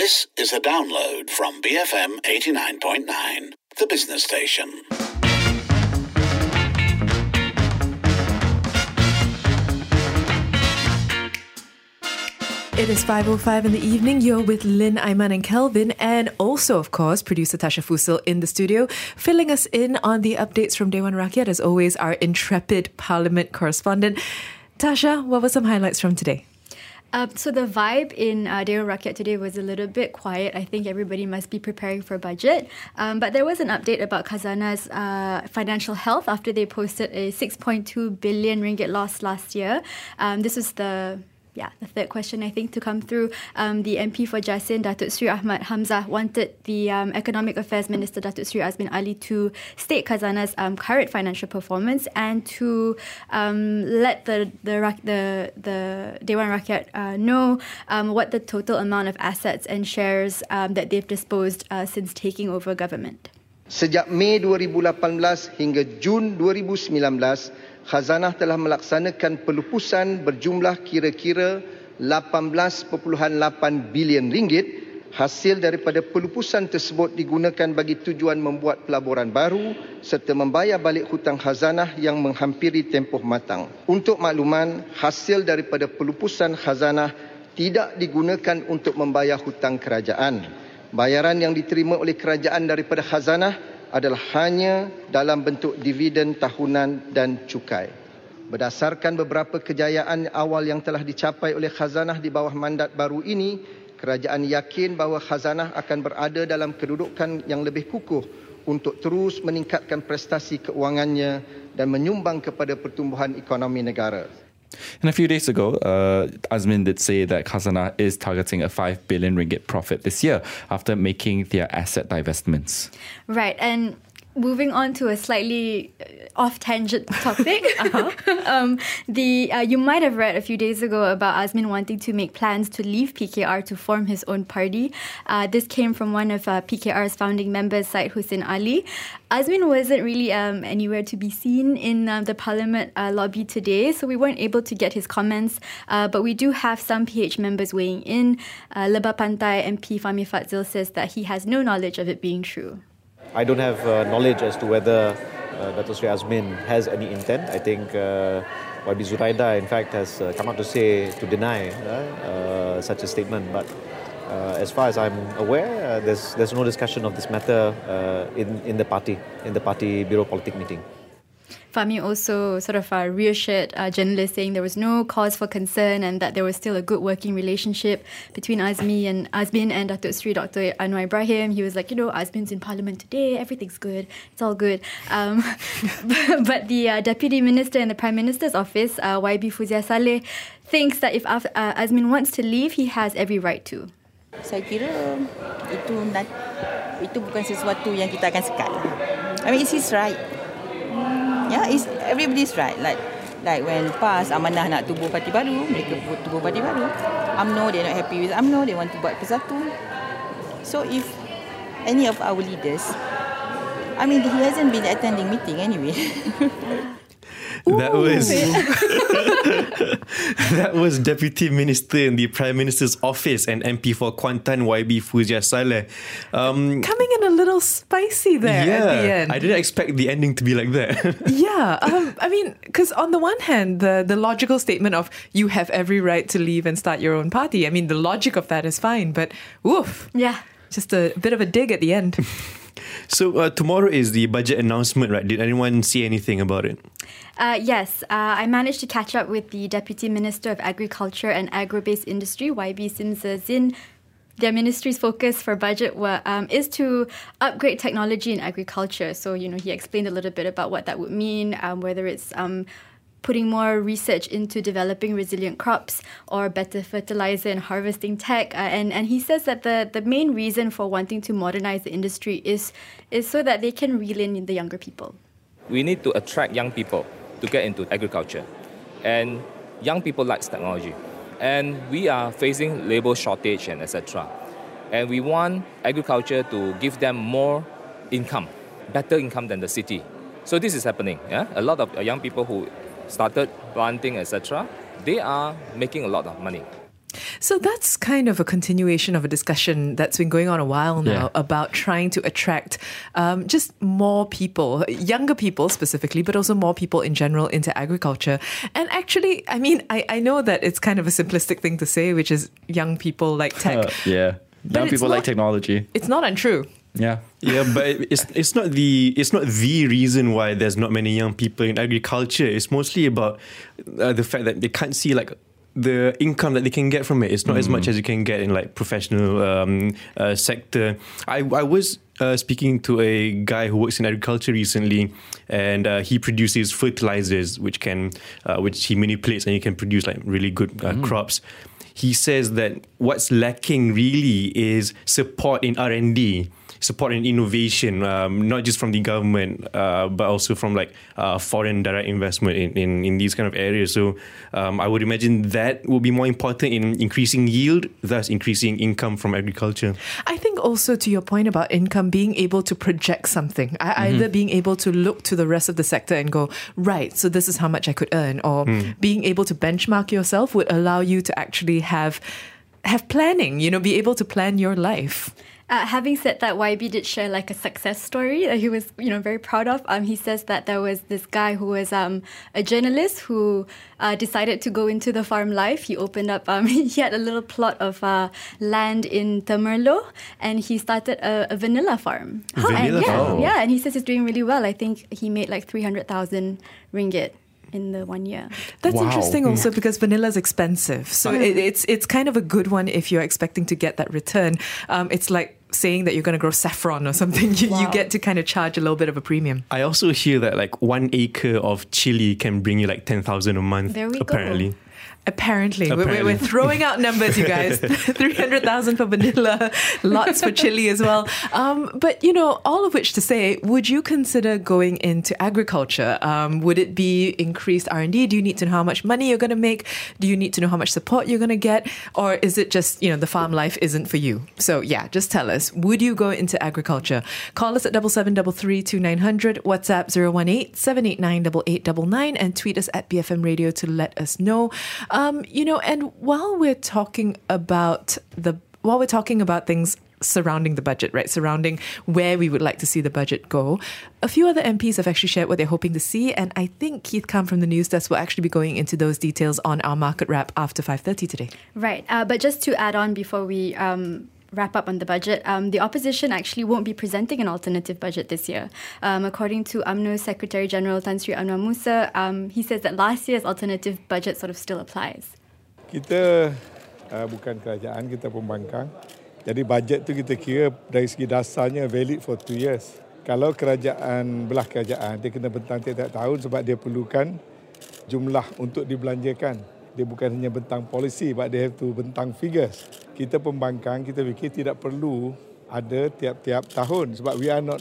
This is a download from BFM 89.9, the business station. It is 5:05 in the evening. You're with Lynn, Aiman and Kelvin, and also, of course, producer Tasha Fusil in the studio, filling us in on the updates from Dewan Rakyat, as always, our intrepid Parliament correspondent. Tasha, what were some highlights from today? So the vibe in Dewan Rakyat today was a little bit quiet. I think everybody must be preparing for budget. But there was an update about Khazanah's financial health after they posted a 6.2 billion ringgit loss last year. This was the third question, I think, to come through. The MP for Jasin, Datuk Seri Ahmad Hamzah, wanted the Economic Affairs Minister, Datuk Seri Azmin Ali, to state Khazanah's current financial performance and to let the Dewan Rakyat know what the total amount of assets and shares that they've disposed since taking over government. Sejak Mei 2018 hingga Jun 2019, Khazanah telah melaksanakan pelupusan berjumlah kira-kira 18.8 bilion ringgit. Hasil daripada pelupusan tersebut digunakan bagi tujuan membuat pelaburan baru serta membayar balik hutang khazanah yang menghampiri tempoh matang. Untuk makluman, hasil daripada pelupusan khazanah tidak digunakan untuk membayar hutang kerajaan. Bayaran yang diterima oleh kerajaan daripada khazanah adalah hanya dalam bentuk dividen tahunan dan cukai. Berdasarkan beberapa kejayaan awal yang telah dicapai oleh khazanah di bawah mandat baru ini, kerajaan yakin bahawa khazanah akan berada dalam kedudukan yang lebih kukuh untuk terus meningkatkan prestasi keuangannya dan menyumbang kepada pertumbuhan ekonomi negara. And a few days ago, Azmin did say that Khazanah is targeting a 5 billion ringgit profit this year after making their asset divestments. Right, and moving on to a slightly off-tangent topic. You might have read a few days ago about Azmin wanting to make plans to leave PKR to form his own party. This came from one of PKR's founding members, Syed Hussein Ali. Azmin wasn't really anywhere to be seen in the Parliament lobby today, so we weren't able to get his comments. But we do have some PH members weighing in. Lebah Pantai MP Fahmi Fadzil says that he has no knowledge of it being true. I don't have knowledge as to whether Datuk Seri Azmin has any intent. I think YB Zuraida, in fact, has come out to deny such a statement. But as far as I'm aware, there's no discussion of this matter in the party Bureau Politik meeting. Fahmi also sort of reassured journalists, saying there was no cause for concern and that there was still a good working relationship between Azmin and Datuk Seri Dr. Anwar Ibrahim. He was like, Azmin's in Parliament today, everything's good, it's all good. But the Deputy Minister in the Prime Minister's office, YB Fuzia Saleh, thinks that if Azmin wants to leave, he has every right to. Saya kira itu bukan sesuatu yang kita akan sekat. I mean, it's his right. Yeah, it's everybody's right. Like when PAS amanah nak tubuh parti baru, mereka tubuh parti baru. UMNO, they're not happy with UMNO, they want to buat Persatu. So if any of our leaders, I mean, he hasn't been attending meeting anyway. That was Deputy Minister in the Prime Minister's office and MP for Kuantan YB Fuzia Saleh. Coming in a little spicy there at the end. I didn't expect the ending to be like that. I mean, because on the one hand, the logical statement of you have every right to leave and start your own party, I mean, the logic of that is fine, but woof. Yeah. Just a bit of a dig at the end. So tomorrow is the budget announcement, right? Did anyone see anything about it? Yes, I managed to catch up with the Deputy Minister of Agriculture and Agro-Based Industry, YB Sim Zin. Their ministry's focus for budget is to upgrade technology in agriculture. So, he explained a little bit about what that would mean, whether it's putting more research into developing resilient crops or better fertilizer and harvesting tech. And he says that the main reason for wanting to modernize the industry is so that they can reel in the younger people. We need to attract young people to get into agriculture. And young people like technology. And we are facing labor shortage and etc. And we want agriculture to give them more income, better income than the city. So this is happening. Yeah? A lot of young people who started planting, etc., they are making a lot of money. So that's kind of a continuation of a discussion that's been going on a while now about trying to attract just more people, younger people specifically, but also more people in general into agriculture. And actually, I mean, I know that it's kind of a simplistic thing to say, which is young people like tech. Young people like technology. It's not untrue. Yeah, but it's not the reason why there's not many young people in agriculture. It's mostly about the fact that they can't see like the income that they can get from it. It's not as much as you can get in like professional sector. I was speaking to a guy who works in agriculture recently, and he produces fertilizers which he manipulates, and he can produce like really good crops. He says that what's lacking really is support in R&D, support in innovation, not just from the government, but also from like foreign direct investment in these kind of areas. So I would imagine that will be more important in increasing yield, thus increasing income from agriculture. I think also to your point about income, being able to project something, either being able to look to the rest of the sector and go, right, so this is how much I could earn, or being able to benchmark yourself would allow you to actually have planning, be able to plan your life. Having said that, YB did share like a success story that he was, very proud of. He says that there was this guy who was a journalist who decided to go into the farm life. He opened up, he had a little plot of land in Temerloh, and he started a vanilla farm. And he says he's doing really well. I think he made like 300,000 ringgit in the 1 year. That's interesting also because vanilla is expensive. So it's kind of a good one if you're expecting to get that return. It's like saying that you're going to grow saffron or something. You get to kind of charge a little bit of a premium. I also hear that like 1 acre of chili can bring you like 10,000 a month. There we apparently. go. Apparently. We're throwing out numbers, you guys. 300,000 for vanilla, lots for chili as well. But, all of which to say, would you consider going into agriculture? Would it be increased R&D? Do you need to know how much money you're going to make? Do you need to know how much support you're going to get? Or is it just, the farm life isn't for you? So, just tell us. Would you go into agriculture? Call us at 7733 2900, WhatsApp 018 789 8899, and tweet us at BFM Radio to let us know. And while we're talking about things surrounding the budget, right? Surrounding where we would like to see the budget go, a few other MPs have actually shared what they're hoping to see, and I think Keith Kam from the News Desk will actually be going into those details on our market wrap after 5:30 today. Right, but just to add on before we wrap up on the budget, the opposition actually won't be presenting an alternative budget this year. According to UMNO Secretary General Tan Sri Anwar Musa, he says that last year's alternative budget sort of still applies. Kita bukan kerajaan, kita pembangkang. Jadi bajet tu kita kira dari segi dasarnya valid for 2 years. Kalau kerajaan belah kerajaan, dia kena bentang tiap-tiap tahun sebab dia perlukan jumlah untuk dibelanjakan. Dia bukan hanya bentang polisi, but they have to bentang figures. Kita pembangkang, kita fikir tidak perlu ada tiap-tiap tahun sebab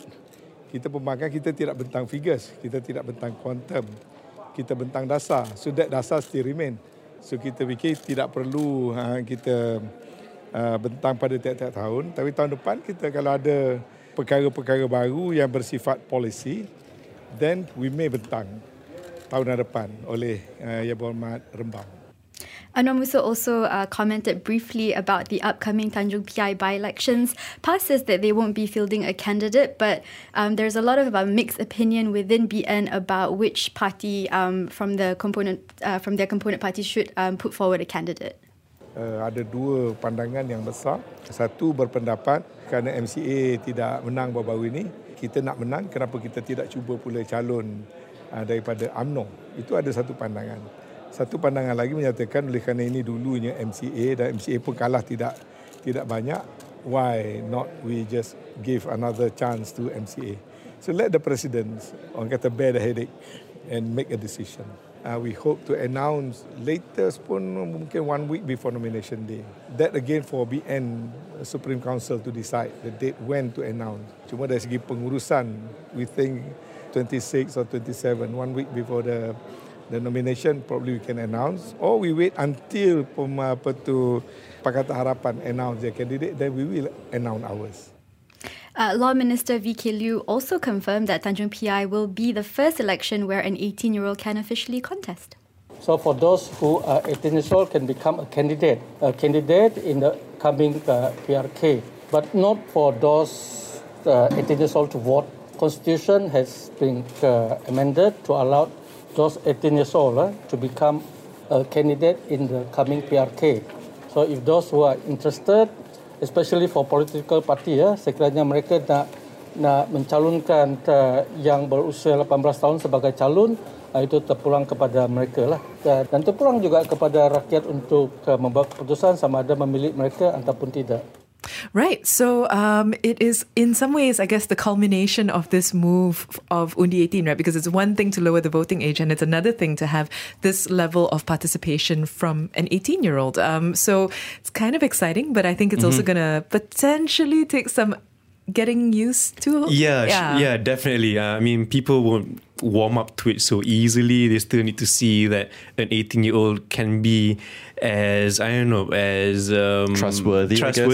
kita pembangkang, kita tidak bentang figures, kita tidak bentang quantum, kita bentang dasar. So that dasar still remain. So kita fikir tidak perlu kita bentang pada tiap-tiap tahun. Tapi tahun depan kita kalau ada perkara-perkara baru yang bersifat polisi, then we may bentang tahun depan oleh Yang Berhormat Rembang. Anwar Musa also commented briefly about the upcoming Tanjung Piai by-elections. PAS says that they won't be fielding a candidate, but there's a lot of mixed opinion within BN about which party from their component party should put forward a candidate. Ada dua pandangan yang besar. Satu berpendapat kerana MCA tidak menang baru-baru ini, kita nak menang, kenapa kita tidak cuba pula calon daripada UMNO? Itu ada satu pandangan. Satu pandangan lagi menyatakan oleh kerana ini dulunya MCA dan MCA pun kalah tidak banyak, why not we just give another chance to MCA? So let the president, orang kata, bear the headache and make a decision. We hope to announce latest pun mungkin 1 week before nomination day. That again for BN Supreme Council to decide the date when to announce. Cuma dari segi pengurusan, we think 26 or 27, 1 week before the nomination, probably we can announce, or we wait until Pakatan Harapan announce their candidate, then we will announce ours. Law Minister VK Liew also confirmed that Tanjung Piai will be the first election where an 18-year-old can officially contest. So for those who are 18 years old can become a candidate in the coming PRK, but not for those 18 years old to vote. Constitution has been amended to allow those 18 years old to become a candidate in the coming PRK. So if those who are interested, especially for political party, sekiranya mereka nak mencalonkan yang berusia 18 tahun sebagai calon, itu terpulang kepada mereka lah. Dan terpulang juga kepada rakyat untuk membuat keputusan sama ada memilih mereka ataupun tidak. Right. So it is in some ways, I guess, the culmination of this move of Undi 18, right? Because it's one thing to lower the voting age and it's another thing to have this level of participation from an 18-year-old. So it's kind of exciting, but I think it's also going to potentially take some getting used to. Yeah, definitely. I mean, people won't warm up to it so easily. They still need to see that an 18-year-old can be as trustworthy.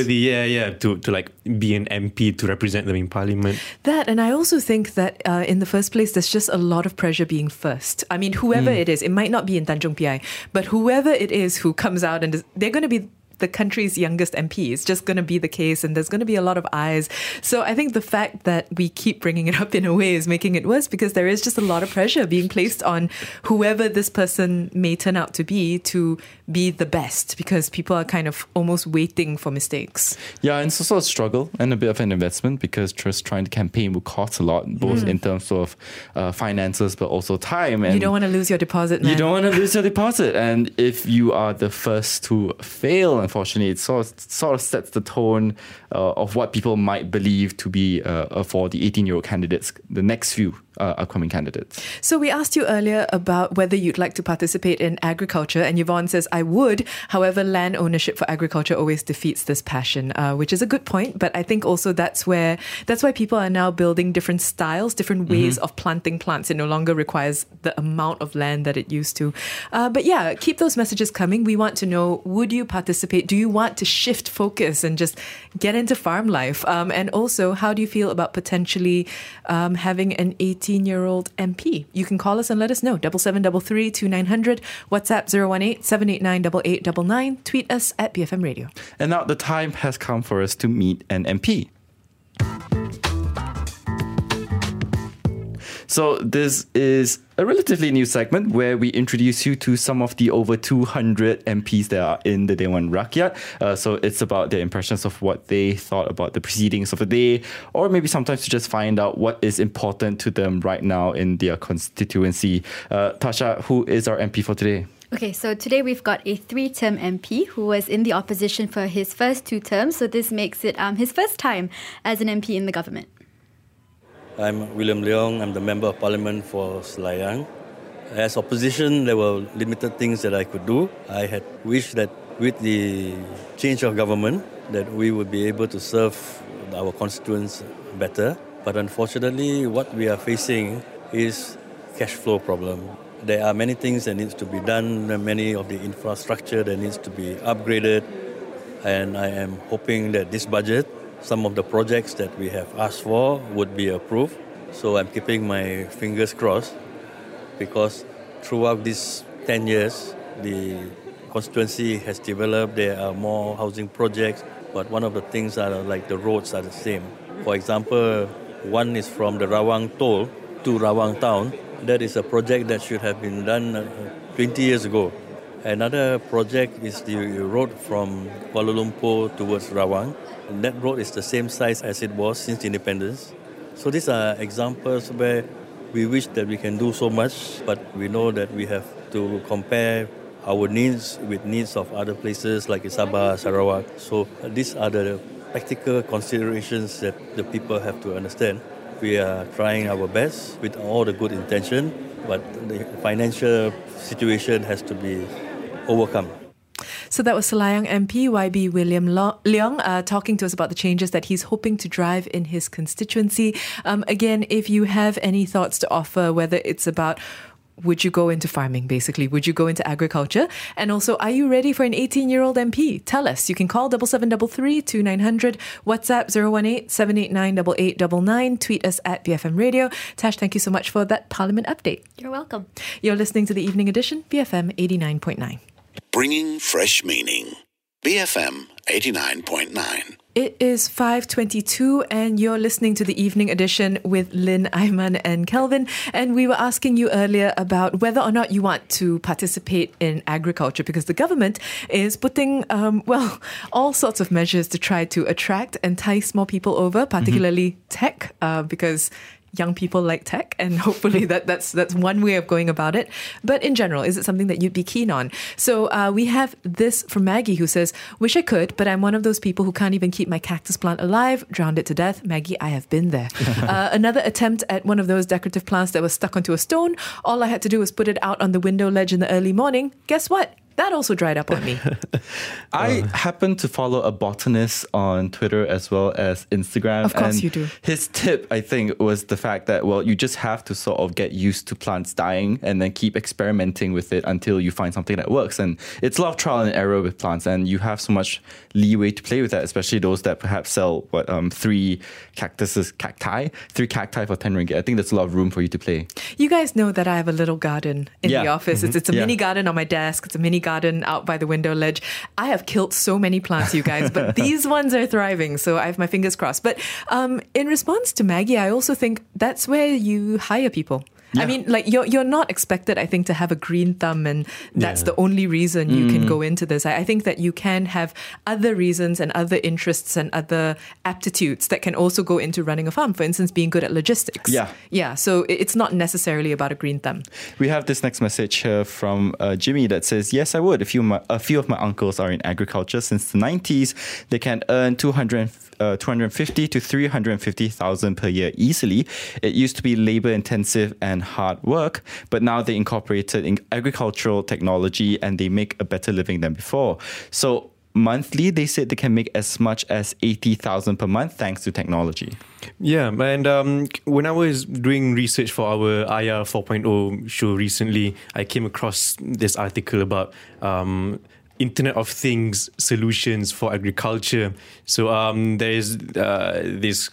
To like be an MP to represent them in Parliament. That, and I also think that in the first place, there's just a lot of pressure being first. I mean, whoever it is, it might not be in Tanjung Piai, but whoever it is who comes out and they're going to be the country's youngest MP. It's just going to be the case, and there's going to be a lot of eyes. So I think the fact that we keep bringing it up in a way is making it worse, because there is just a lot of pressure being placed on whoever this person may turn out to be the best, because people are kind of almost waiting for mistakes. Yeah, and it's also a struggle and a bit of an investment, because just trying to campaign will cost a lot, both in terms of finances, but also time. And you don't want to lose your deposit, man. You don't want to lose your deposit. And if you are the first to fail, unfortunately, it sort of sets the tone of what people might believe to be for the 18-year-old candidates, the next few upcoming candidates. So we asked you earlier about whether you'd like to participate in agriculture, and Yvonne says, I would. However, land ownership for agriculture always defeats this passion, which is a good point. But I think also that's why people are now building different styles, different ways of planting plants. It no longer requires the amount of land that it used to. But yeah, keep those messages coming. We want to know, would you participate? Do you want to shift focus and just get into farm life? And also, how do you feel about potentially having an 18-year-old MP? You can call us and let us know. 7733 2900, WhatsApp 018 789 8899, tweet us at BFM Radio. And now the time has come for us to meet an MP. So this is a relatively new segment where we introduce you to some of the over 200 MPs that are in the Dewan Rakyat. So it's about their impressions of what they thought about the proceedings of the day, or maybe sometimes to just find out what is important to them right now in their constituency. Tasha, who is our MP for today? Okay, so today we've got a 3-term MP who was in the opposition for his first 2 terms. So this makes it his first time as an MP in the government. I'm William Leong. I'm the Member of Parliament for Selayang. As opposition, there were limited things that I could do. I had wished that with the change of government, that we would be able to serve our constituents better. But unfortunately, what we are facing is cash flow problem. There are many things that needs to be done, many of the infrastructure that needs to be upgraded. And I am hoping that this budget, some of the projects that we have asked for would be approved. So I'm keeping my fingers crossed, because throughout these 10 years, the constituency has developed. There are more housing projects, but one of the things are like the roads are the same. For example, one is from the Rawang Toll to Rawang Town. That is a project that should have been done 20 years ago. Another project is the road from Kuala Lumpur towards Rawang. And that road is the same size as it was since independence. So these are examples where we wish that we can do so much, but we know that we have to compare our needs with needs of other places like Sabah, Sarawak. So these are the practical considerations that the people have to understand. We are trying our best with all the good intention, but the financial situation has to be overcome. So that was Selayang MP YB William Leong talking to us about the changes that he's hoping to drive in his constituency. Again, if you have any thoughts to offer, whether it's about would you go into farming, basically? Would you go into agriculture? And also, are you ready for an 18-year-old MP? Tell us. You can call 7733 2900, WhatsApp 018-789-8899, tweet us at BFM Radio. Tash, thank you so much for that Parliament update. You're welcome. You're listening to the Evening Edition, BFM 89.9. Bringing fresh meaning. BFM 89.9. It is 5:22 and you're listening to the Evening Edition with Lynn, Ayman and Kelvin. And we were asking you earlier about whether or not you want to participate in agriculture, because the government is putting, all sorts of measures to try to attract, entice more people over, particularly tech, because young people like tech, and hopefully that's one way of going about it. But in general, is it something that you'd be keen on? So we have this from Maggie, who says, wish I could, but I'm one of those people who can't even keep my cactus plant alive, drowned it to death. Maggie, I have been there. Another attempt at one of those decorative plants that was stuck onto a stone. All I had to do was put it out on the window ledge in the early morning. Guess what? That also dried up on me. I happen to follow a botanist on Twitter as well as Instagram. Of course and you do. His tip, I think, was the fact that, you just have to sort of get used to plants dying and then keep experimenting with it until you find something that works. And it's a lot of trial and error with plants, and you have so much leeway to play with that, especially those that perhaps sell, 3 cacti for 10 ringgit. I think there's a lot of room for you to play. You guys know that I have a little garden in the office. Mm-hmm. It's a mini garden on my desk. It's a mini garden out by the window ledge. I have killed so many plants, you guys, but these ones are thriving, so I have my fingers crossed. But in response to Maggie, I also think that's where you hire people. Yeah. I mean, you're not expected, I think, to have a green thumb, and that's the only reason you can go into this. I think that you can have other reasons and other interests and other aptitudes that can also go into running a farm. For instance, being good at logistics. Yeah. So it's not necessarily about a green thumb. We have this next message here from Jimmy that says, yes, I would. A few of my uncles are in agriculture since the 90s. They can earn 250 to 350,000 per year easily. It used to be labor intensive and hard work, but now they incorporated in agricultural technology and they make a better living than before. So monthly, they said they can make as much as 80,000 per month thanks to technology. Yeah, and when I was doing research for our IR 4.0 show recently, I came across this article about Internet of Things solutions for agriculture. So there's this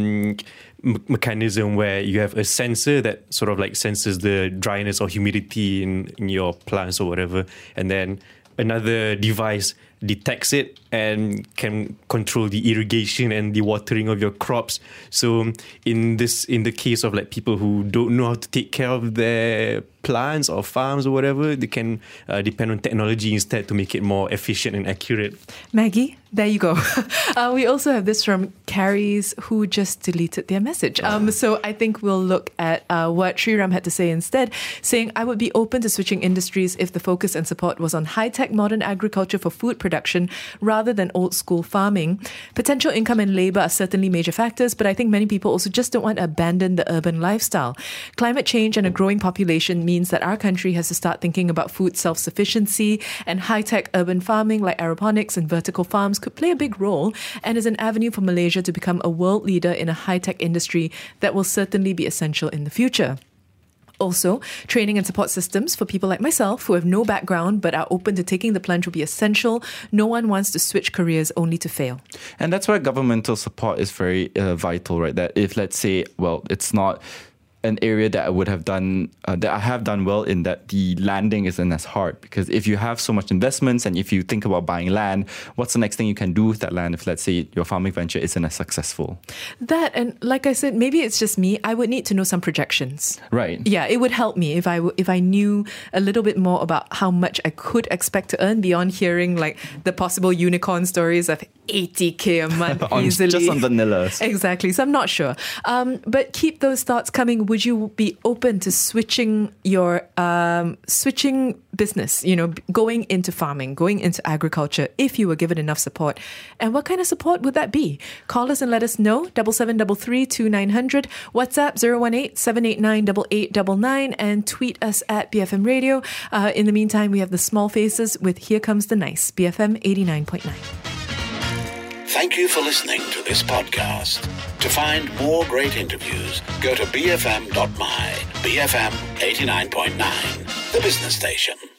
mechanism where you have a sensor that sort of senses the dryness or humidity in your plants or whatever, and then another device detects it and can control the irrigation and the watering of your crops. So in the case of people who don't know how to take care of their plants or farms or whatever, they can depend on technology instead to make it more efficient and accurate. Maggie, there you go. We also have this from Carries, who just deleted their message. So I think we'll look at what Sriram had to say instead, saying, I would be open to switching industries if the focus and support was on high-tech modern agriculture for food production rather than old-school farming. Potential income and labour are certainly major factors, but I think many people also just don't want to abandon the urban lifestyle. Climate change and a growing population means that our country has to start thinking about food self-sufficiency, and high-tech urban farming like aeroponics and vertical farms could play a big role and is an avenue for Malaysia to become a world leader in a high-tech industry that will certainly be essential in the future. Also, training and support systems for people like myself who have no background but are open to taking the plunge will be essential. No one wants to switch careers only to fail. And that's why governmental support is very vital, right? That if, let's say, it's not an area that I would have done, that I have done well in, that the landing isn't as hard. Because if you have so much investments and if you think about buying land, what's the next thing you can do with that land if, let's say, your farming venture isn't as successful? That, and like I said, maybe it's just me, I would need to know some projections. Right. Yeah, it would help me if I knew a little bit more about how much I could expect to earn beyond hearing the possible unicorn stories of 80k a month easily. Just on vanillas. Exactly. So I'm not sure. But keep those thoughts coming. Would you be open to switching your business, going into farming, going into agriculture if you were given enough support? And what kind of support would that be? Call us and let us know. 7733 2900, WhatsApp 018-789-8899, and tweet us at BFM Radio. In the meantime, we have the Small Faces with Here Comes the Nice, BFM 89.9. Thank you for listening to this podcast. To find more great interviews, go to bfm.my, BFM 89.9, the business station.